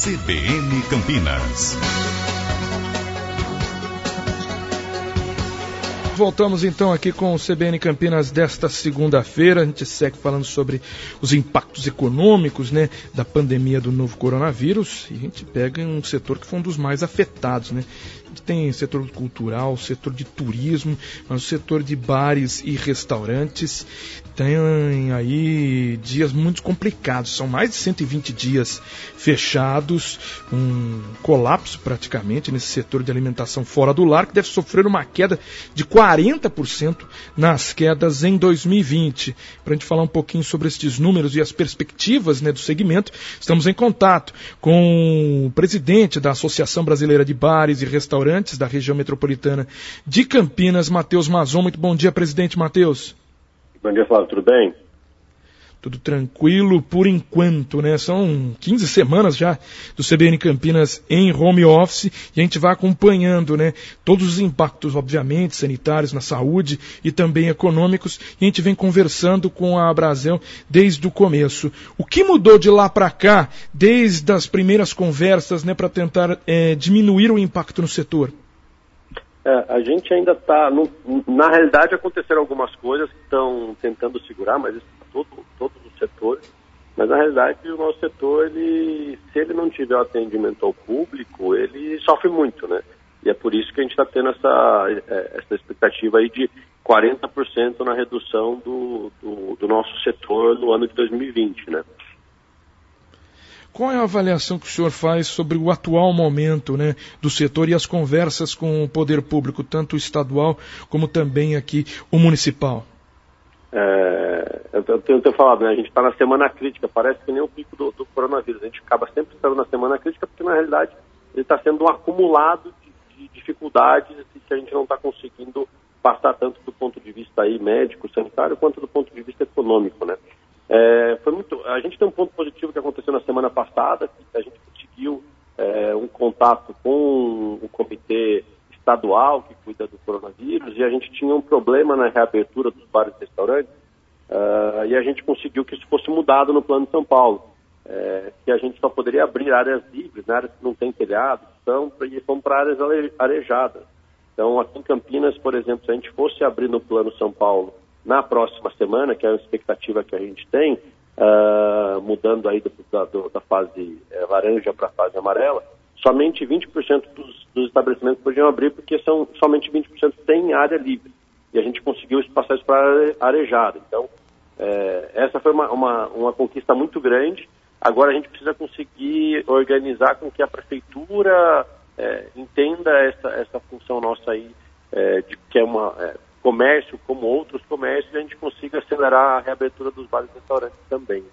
CBN Campinas. Voltamos então aqui com o CBN Campinas desta segunda-feira. A gente segue falando sobre os impactos econômicos, né, da pandemia do novo coronavírus, e a gente pega um setor que foi um dos mais afetados, né? A gente tem setor cultural, setor de turismo, mas o setor de bares e restaurantes tem aí dias muito complicados. São mais de 120 dias fechados, um colapso praticamente nesse setor de alimentação fora do lar, que deve sofrer uma queda de 40% nas quedas em 2020. Para a gente falar um pouquinho sobre esses números e as perspectivas, né, do segmento, estamos em contato com o presidente da Associação Brasileira de Bares e Restaurantes da região metropolitana de Campinas, Matheus Mazon. Muito bom dia, presidente Matheus. Bom dia, Flávio. Tudo bem? Tudo tranquilo por enquanto, né? São 15 semanas já do CBN Campinas em home office e a gente vai acompanhando, né, todos os impactos, obviamente, sanitários, na saúde e também econômicos, e a gente vem conversando com a Brasel desde o começo. O que mudou de lá para cá, desde as primeiras conversas, né, para tentar diminuir o impacto no setor? A gente ainda está... Na realidade, aconteceram algumas coisas que estão tentando segurar, mas isso para todos os setores. Mas, na realidade, o nosso setor, se ele não tiver o atendimento ao público, ele sofre muito, né? E é por isso que a gente está tendo essa expectativa aí de 40% na redução do nosso setor no ano de 2020, né? Qual é a avaliação que o senhor faz sobre o atual momento, né, do setor e as conversas com o poder público, tanto o estadual como também aqui o municipal? Eu tenho falado, né, a gente está na semana crítica, parece que nem o pico do coronavírus. A gente acaba sempre estando na semana crítica porque, na realidade, ele está sendo um acumulado de dificuldades que a gente não está conseguindo passar tanto do ponto de vista aí médico, sanitário, quanto do ponto de vista econômico, né? A gente tem um ponto positivo que aconteceu na semana passada, que a gente conseguiu um contato com o comitê estadual que cuida do coronavírus, e a gente tinha um problema na reabertura dos bares e restaurantes, e a gente conseguiu que isso fosse mudado no Plano de São Paulo, que a gente só poderia abrir áreas livres, né, áreas que não tem telhado, e fomos para áreas arejadas. Então, aqui em Campinas, por exemplo, se a gente fosse abrir no Plano São Paulo na próxima semana, que é a expectativa que a gente tem, mudando aí da fase laranja para a fase amarela, somente 20% dos estabelecimentos podiam abrir, porque somente 20% têm área livre. E a gente conseguiu passar isso para arejada. Então, essa foi uma conquista muito grande. Agora a gente precisa conseguir organizar com que a prefeitura entenda essa função nossa aí, de que é comércio como outros comércios, e a gente consiga acelerar a reabertura dos bares e restaurantes também,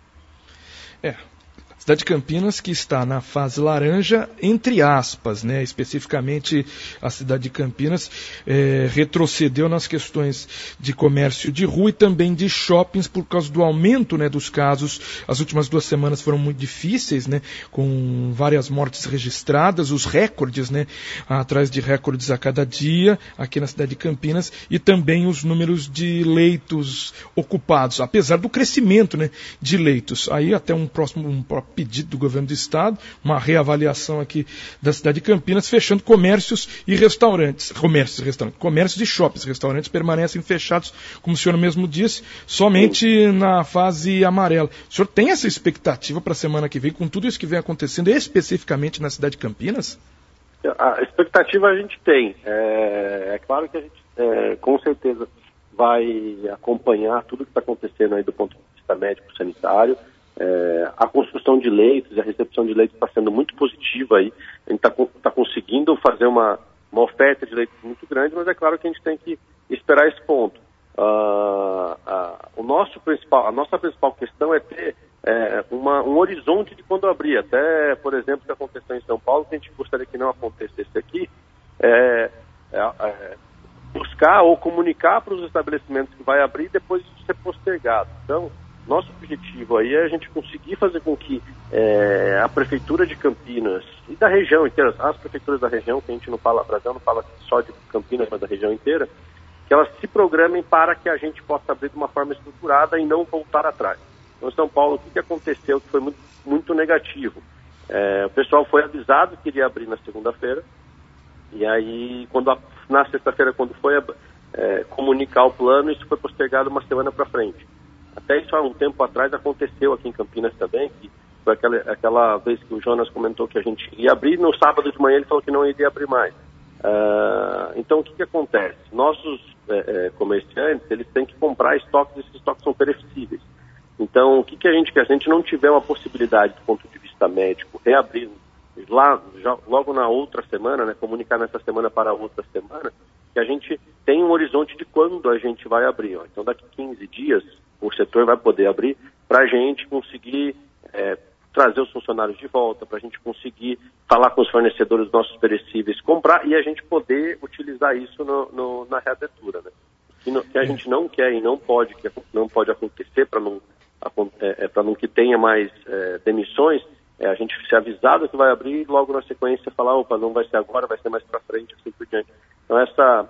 né? A cidade de Campinas, que está na fase laranja, entre aspas, né? Especificamente a cidade de Campinas retrocedeu nas questões de comércio de rua e também de shoppings por causa do aumento, né, dos casos. As últimas 2 semanas foram muito difíceis, né, com várias mortes registradas, os recordes, né, atrás de recordes a cada dia aqui na cidade de Campinas, e também os números de leitos ocupados, apesar do crescimento, né, de leitos. Aí até um próprio pedido do governo do estado, uma reavaliação aqui da cidade de Campinas, fechando comércios e restaurantes. Comércios e shoppings. Restaurantes permanecem fechados, como o senhor mesmo disse, somente na fase amarela. O senhor tem essa expectativa para a semana que vem, com tudo isso que vem acontecendo, especificamente na cidade de Campinas? A expectativa a gente tem. É claro que a gente, com certeza, vai acompanhar tudo que está acontecendo aí do ponto de vista médico-sanitário. A construção de leitos e a recepção de leitos está sendo muito positiva aí. A gente está conseguindo fazer uma oferta de leitos muito grande, mas é claro que a gente tem que esperar esse ponto. A nossa principal questão é ter um horizonte de quando abrir. Até, por exemplo, o que aconteceu em São Paulo, que a gente gostaria que não acontecesse aqui, buscar ou comunicar para os estabelecimentos que vai abrir e depois isso ser postergado. Então, nosso objetivo aí é a gente conseguir fazer com que a Prefeitura de Campinas e da região inteira, as prefeituras da região, que a gente não fala, Brasil não fala só de Campinas, mas da região inteira, que elas se programem para que a gente possa abrir de uma forma estruturada e não voltar atrás. Então, em São Paulo, o que aconteceu que foi muito, muito negativo? O pessoal foi avisado que iria abrir na segunda-feira, e aí na sexta-feira, quando foi comunicar o plano, isso foi postergado uma semana para frente. Até isso há um tempo atrás aconteceu aqui em Campinas também, que foi aquela vez que o Jonas comentou que a gente ia abrir, no sábado de manhã ele falou que não iria abrir mais. Então o que acontece? Nossos comerciantes, eles têm que comprar estoques, esses estoques são perecíveis. Então o que a gente quer? Se a gente não tiver uma possibilidade do ponto de vista médico, reabrir logo na outra semana, né, comunicar nessa semana para a outra semana, que a gente tem um horizonte de quando a gente vai abrir. Então daqui 15 dias o setor vai poder abrir para a gente conseguir trazer os funcionários de volta, para a gente conseguir falar com os fornecedores dos nossos perecíveis, comprar e a gente poder utilizar isso na reabertura, né? Que a gente não quer e não pode acontecer para não que tenha mais demissões, a gente ser avisado que vai abrir e logo na sequência falar, opa, não vai ser agora, vai ser mais para frente, assim por diante. Então essa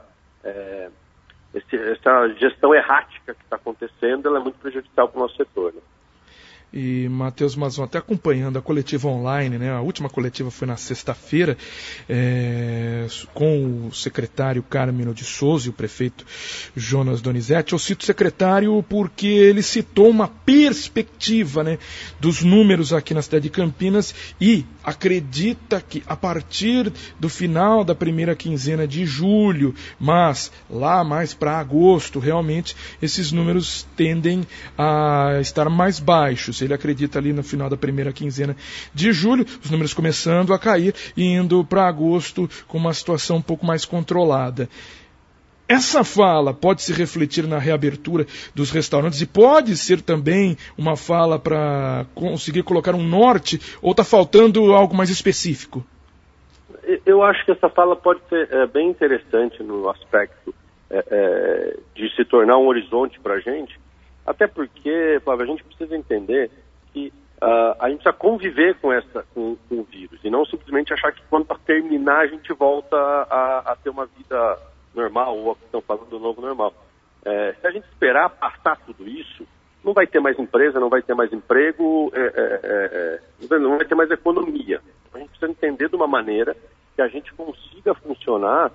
gestão errática que está acontecendo, ela é muito prejudicial para o nosso setor, né? E Matheus Mazon, até acompanhando a coletiva online, né? A última coletiva foi na sexta-feira, com o secretário Carmino de Souza e o prefeito Jonas Donizete. Eu cito o secretário porque ele citou uma perspectiva, né, dos números aqui na cidade de Campinas e acredita que a partir do final da primeira quinzena de julho, mas lá mais para agosto, realmente esses números tendem a estar mais baixos. Ele acredita ali no final da primeira quinzena de julho, os números começando a cair e indo para agosto com uma situação um pouco mais controlada. Essa fala pode se refletir na reabertura dos restaurantes e pode ser também uma fala para conseguir colocar um norte, ou está faltando algo mais específico? Eu acho que essa fala pode ser bem interessante no aspecto de se tornar um horizonte para a gente, até porque, Flávio, a gente precisa entender que a gente precisa conviver com o vírus e não simplesmente achar que quando terminar a gente volta a ter uma vida normal, ou estão falando do novo normal. Se a gente esperar passar tudo isso, não vai ter mais empresa, não vai ter mais emprego, não vai ter mais economia. A gente precisa entender de uma maneira que a gente consiga funcionar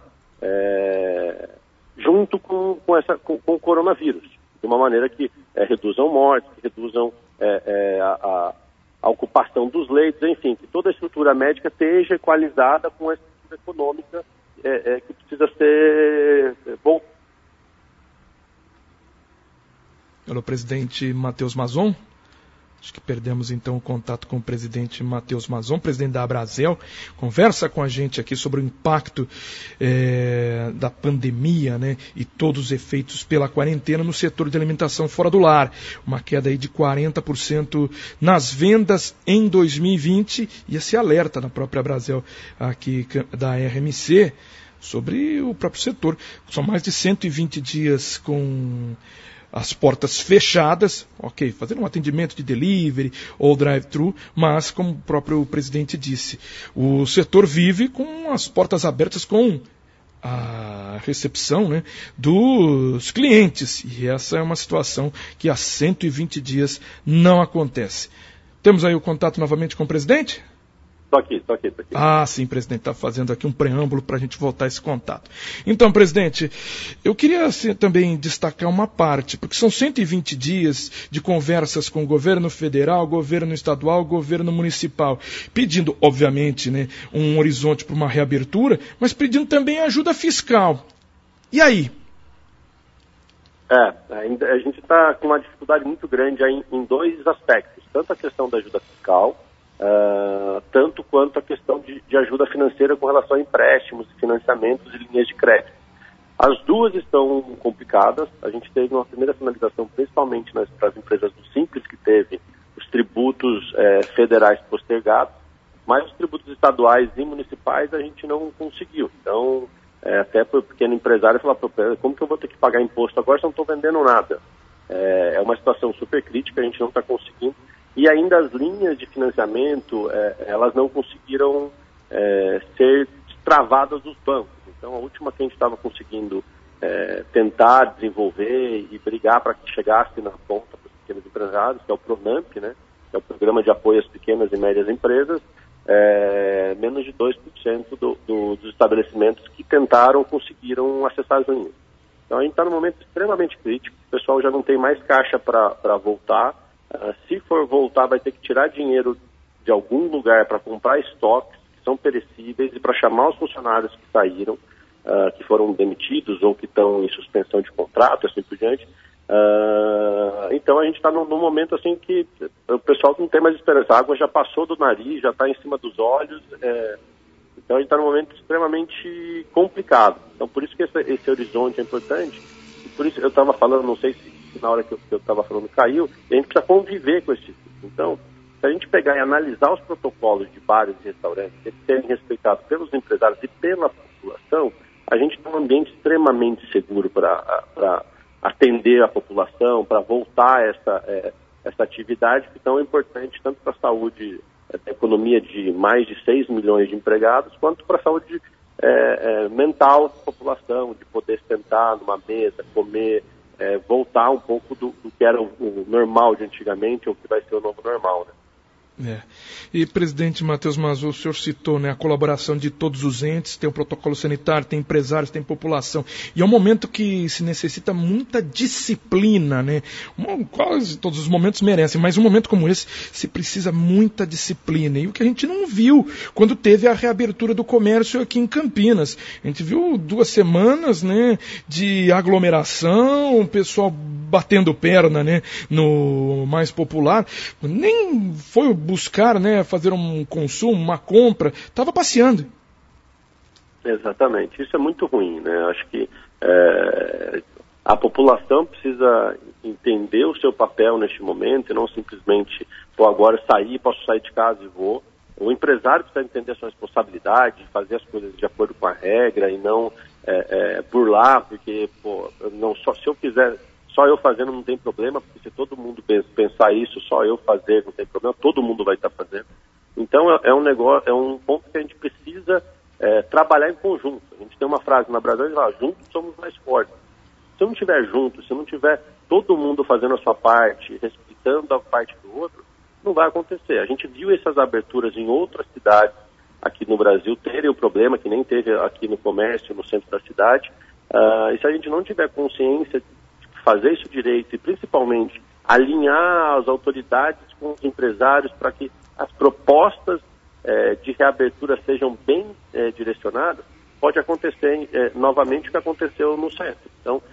junto com o coronavírus, de uma maneira que reduzam mortes, que reduzam a ocupação dos leitos, enfim, que toda a estrutura médica esteja equalizada com a estrutura econômica que precisa ser bom. Alô, presidente Matheus Mazon. Acho que perdemos então o contato com o presidente Matheus Mazon, presidente da Abrazel. Conversa com a gente aqui sobre o impacto da pandemia, né, e todos os efeitos pela quarentena no setor de alimentação fora do lar. Uma queda aí de 40% nas vendas em 2020 e esse alerta na própria Abrazel aqui da RMC sobre o próprio setor. São mais de 120 dias com as portas fechadas, ok, fazendo um atendimento de delivery ou drive-thru, mas, como o próprio presidente disse, o setor vive com as portas abertas com a recepção, né, dos clientes, e essa é uma situação que há 120 dias não acontece. Temos aí o contato novamente com o presidente? Estou aqui. Ah, sim, presidente, está fazendo aqui um preâmbulo para a gente voltar a esse contato. Então, presidente, eu queria também destacar uma parte, porque são 120 dias de conversas com o governo federal, governo estadual, governo municipal, pedindo, obviamente, né, um horizonte para uma reabertura, mas pedindo também ajuda fiscal. E aí? A gente está com uma dificuldade muito grande aí em dois aspectos, tanto a questão da ajuda fiscal, tanto quanto a questão de ajuda financeira com relação a empréstimos, financiamentos e linhas de crédito. As duas estão complicadas. A gente teve uma primeira finalização, principalmente para as empresas do Simples, que teve os tributos federais postergados, mas os tributos estaduais e municipais a gente não conseguiu. Então, até para o pequeno empresário falar, como que eu vou ter que pagar imposto agora se eu não estou vendendo nada? É uma situação super crítica, a gente não está conseguindo. E ainda as linhas de financiamento, elas não conseguiram ser travadas dos bancos. Então, a última que a gente estava conseguindo tentar desenvolver e brigar para que chegasse na ponta para os pequenos empresários, que é o PRONAMP, né, que é o Programa de Apoio às Pequenas e Médias Empresas, menos de 2% dos estabelecimentos que tentaram conseguiram acessar as linhas. Então a gente está num momento extremamente crítico, o pessoal já não tem mais caixa para voltar. Se for voltar, vai ter que tirar dinheiro de algum lugar para comprar estoques que são perecíveis e para chamar os funcionários que saíram, que foram demitidos ou que estão em suspensão de contrato, assim por diante. Então a gente está num momento assim que o pessoal não tem mais esperança. A água já passou do nariz, já está em cima dos olhos. Então a gente está num momento extremamente complicado. Então por isso que esse horizonte é importante. E por isso eu estava falando, não sei se na hora que eu estava falando caiu, e a gente precisa conviver com esse tipo. Então, se a gente pegar e analisar os protocolos de bares e restaurantes, eles serem respeitados pelos empresários e pela população, a gente tem um ambiente extremamente seguro para atender a população, para voltar essa atividade que é tão importante tanto para a saúde, a economia de mais de 6 milhões de empregados, quanto para a saúde mental da população, de poder sentar numa mesa, comer, voltar um pouco do que era o normal de antigamente, ou que vai ser o novo normal, né? E, presidente Matheus Mazur, o senhor citou, né, a colaboração de todos os entes, tem o protocolo sanitário, tem empresários, tem população, e é um momento que se necessita muita disciplina, né? Quase todos os momentos merecem, mas um momento como esse se precisa muita disciplina, e o que a gente não viu quando teve a reabertura do comércio aqui em Campinas. A gente viu 2 semanas, né, de aglomeração, o pessoal batendo perna, né, no mais popular, nem foi buscar, né, fazer um consumo, uma compra, estava passeando. Exatamente, isso é muito ruim, né? Acho que a população precisa entender o seu papel neste momento e não simplesmente, agora posso sair de casa e vou. O empresário precisa entender a sua responsabilidade, fazer as coisas de acordo com a regra e não burlar, porque se eu quiser, só eu fazendo não tem problema, porque se todo mundo pensar isso, só eu fazer não tem problema, todo mundo vai estar fazendo. Então é um ponto que a gente precisa trabalhar em conjunto. A gente tem uma frase na Brasil que fala, juntos somos mais fortes. Se não tiver junto, se não tiver todo mundo fazendo a sua parte, respeitando a parte do outro, não vai acontecer. A gente viu essas aberturas em outras cidades aqui no Brasil terem o problema que nem teve aqui no comércio, no centro da cidade. E se a gente não tiver consciência de fazer isso direito e principalmente alinhar as autoridades com os empresários para que as propostas de reabertura sejam bem direcionadas, pode acontecer novamente o que aconteceu no centro. Então,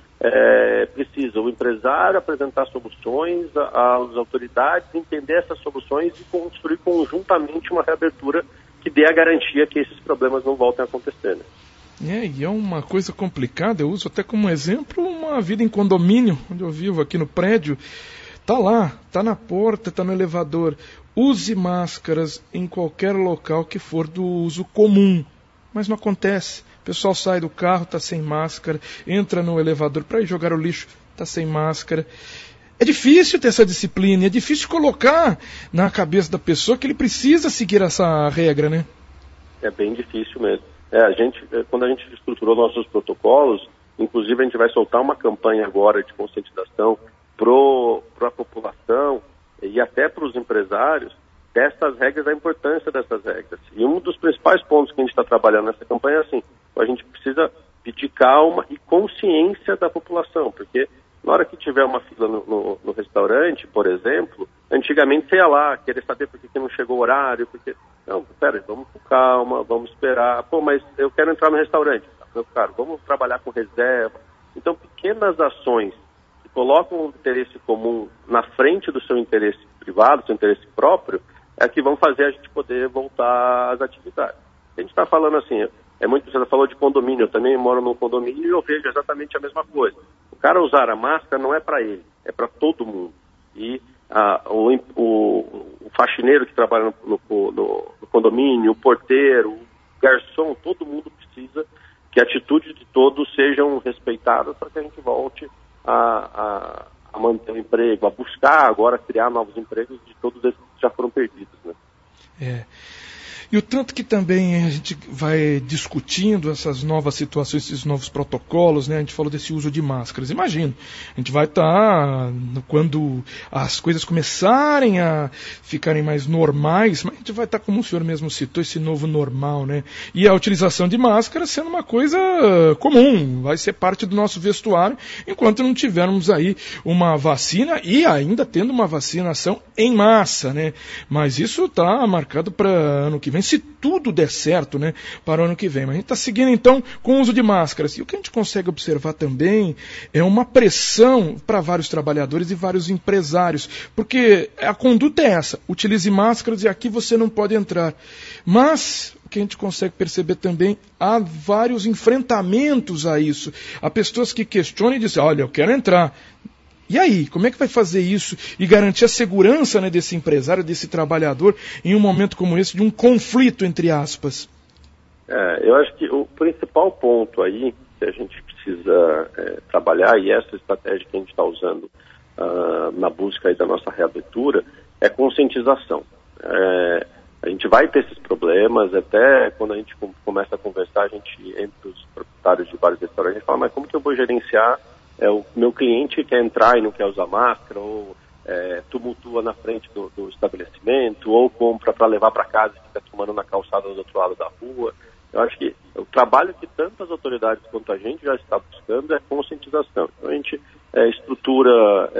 precisa o empresário apresentar soluções às autoridades, entender essas soluções e construir conjuntamente uma reabertura que dê a garantia que esses problemas não voltem a acontecer, né? E é uma coisa complicada, eu uso até como exemplo uma vida em condomínio, onde eu vivo aqui no prédio. Tá lá, tá na porta, tá no elevador. Use máscaras em qualquer local que for do uso comum. Mas não acontece. O pessoal sai do carro, tá sem máscara, entra no elevador para ir jogar o lixo, tá sem máscara. É difícil ter essa disciplina, é difícil colocar na cabeça da pessoa que ele precisa seguir essa regra, né? É bem difícil mesmo. Quando a gente estruturou nossos protocolos, inclusive a gente vai soltar uma campanha agora de conscientização para a população e até para os empresários dessas regras, da importância dessas regras. E um dos principais pontos que a gente está trabalhando nessa campanha é assim, a gente precisa pedir calma e consciência da população, porque na hora que tiver uma fila no restaurante, por exemplo, antigamente você ia lá querer saber por que não chegou o horário, porque... Não, pera, vamos com calma, vamos esperar. Mas eu quero entrar no restaurante. Meu caro, vamos trabalhar com reserva. Então, pequenas ações que colocam o interesse comum na frente do seu interesse privado, do seu interesse próprio, é que vão fazer a gente poder voltar às atividades. A gente está falando assim, você falou de condomínio, eu também moro num condomínio e eu vejo exatamente a mesma coisa. O cara usar a máscara não é para ele, é para todo mundo. E o faxineiro que trabalha no condomínio, o porteiro, o garçom, todo mundo precisa que a atitude de todos sejam respeitadas para que a gente volte a manter o emprego, a buscar agora criar novos empregos de todos esses que já foram perdidos, né? E o tanto que também a gente vai discutindo essas novas situações, esses novos protocolos, né? A gente falou desse uso de máscaras. Imagina, a gente vai estar, quando as coisas começarem a ficarem mais normais, mas a gente vai estar, como o senhor mesmo citou, esse novo normal, né? E a utilização de máscaras sendo uma coisa comum, vai ser parte do nosso vestuário, enquanto não tivermos aí uma vacina e ainda tendo uma vacinação em massa, né? Mas isso está marcado para ano que vem, se tudo der certo, né, para o ano que vem. Mas a gente está seguindo, então, com o uso de máscaras. E o que a gente consegue observar também é uma pressão para vários trabalhadores e vários empresários, porque a conduta é essa: utilize máscaras e aqui você não pode entrar. Mas o que a gente consegue perceber também, há vários enfrentamentos a isso. Há pessoas que questionam e dizem: olha, eu quero entrar. E aí, como é que vai fazer isso e garantir a segurança, né, desse empresário, desse trabalhador, em um momento como esse, de um conflito, entre aspas? Eu acho que o principal ponto aí que a gente precisa trabalhar, e essa estratégia que a gente está usando na busca aí da nossa reabertura, é conscientização. A gente vai ter esses problemas, até quando a gente começa a conversar, a gente, entre os proprietários de vários restaurantes, a gente fala: mas como que eu vou gerenciar o meu cliente quer entrar e não quer usar máscara, ou tumultua na frente do estabelecimento, ou compra para levar para casa e fica tomando na calçada do outro lado da rua. Eu acho que o trabalho que tanto as autoridades quanto a gente já está buscando é conscientização. Então a gente estrutura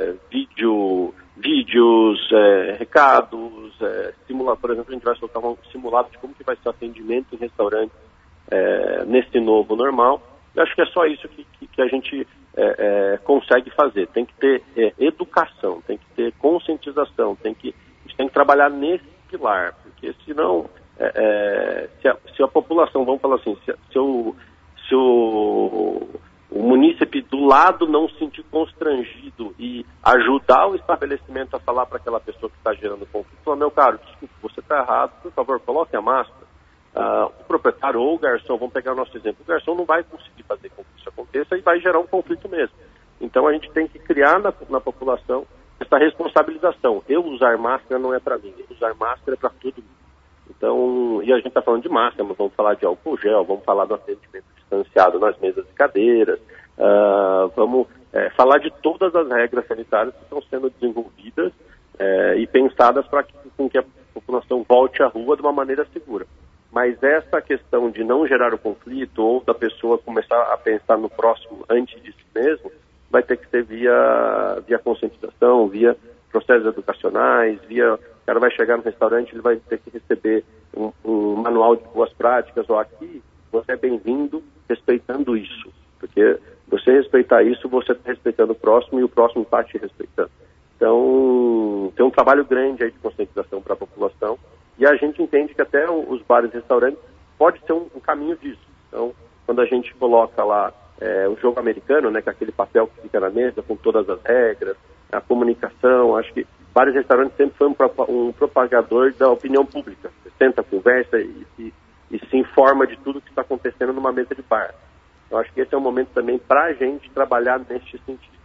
vídeos, recados, simulados. Por exemplo, a gente vai soltar um simulado de como que vai ser o atendimento em restaurante nesse novo normal. Eu acho que é só isso que a gente consegue fazer. Tem que ter educação, tem que ter conscientização, a gente tem que trabalhar nesse pilar, porque senão, se a população, vamos falar assim, se o munícipe do lado não se sentir constrangido e ajudar o estabelecimento a falar para aquela pessoa que está gerando conflito: falar: meu caro, desculpa, você está errado, por favor, coloque a máscara. O proprietário ou o garçom, vamos pegar o nosso exemplo, o garçom não vai conseguir fazer com que isso aconteça e vai gerar um conflito mesmo. Então a gente tem que criar na população essa responsabilização. Eu usar máscara não é para mim, usar máscara é para todo mundo. Então, e a gente está falando de máscara, mas vamos falar de álcool gel, vamos falar do atendimento distanciado nas mesas e cadeiras, vamos falar de todas as regras sanitárias que estão sendo desenvolvidas e pensadas para que a população volte à rua de uma maneira segura. Mas essa questão de não gerar o conflito, ou da pessoa começar a pensar no próximo antes de si mesmo, vai ter que ser via conscientização, via processos educacionais, o cara vai chegar no restaurante, ele vai ter que receber um manual de boas práticas, ou aqui você é bem-vindo respeitando isso, porque você respeitar isso, você está respeitando o próximo e o próximo está te respeitando. Então, tem um trabalho grande aí de conscientização para a população, e a gente entende que até os bares e restaurantes pode ser um caminho disso. Então, quando a gente coloca lá o jogo americano, né, que é aquele papel que fica na mesa com todas as regras, a comunicação, acho que bares e restaurantes sempre foi um propagador da opinião pública. Você senta, conversa e se informa de tudo que está acontecendo numa mesa de bar. Eu acho que esse é um momento também para a gente trabalhar neste sentido.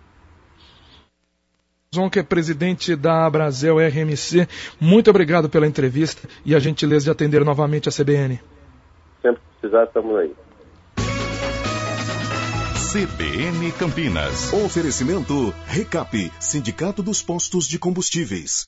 Que é presidente da Abrazel RMC, muito obrigado pela entrevista e a gentileza de atender novamente a CBN. Sempre que precisar, estamos aí. CBN Campinas. Oferecimento Recap, Sindicato dos Postos de Combustíveis.